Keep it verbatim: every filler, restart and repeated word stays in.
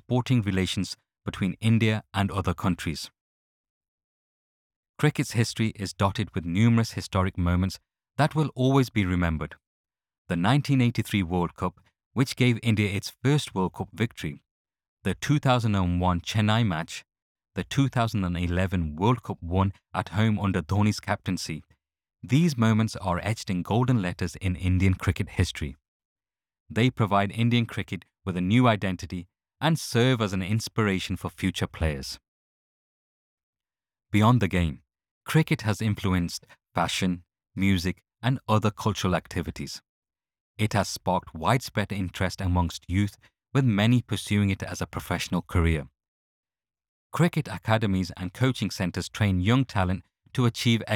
sporting relations between India and other countries. Cricket's history is dotted with numerous historic moments that will always be remembered. The nineteen eighty-three World Cup, which gave India its first World Cup victory, the two thousand one Chennai match, the two thousand eleven World Cup won at home under Dhoni's captaincy. These moments are etched in golden letters in Indian cricket history. They provide Indian cricket with a new identity and serve as an inspiration for future players. Beyond the game, cricket has influenced fashion, music, and other cultural activities. It has sparked widespread interest amongst youth, with many pursuing it as a professional career. Cricket academies and coaching centres train young talent to achieve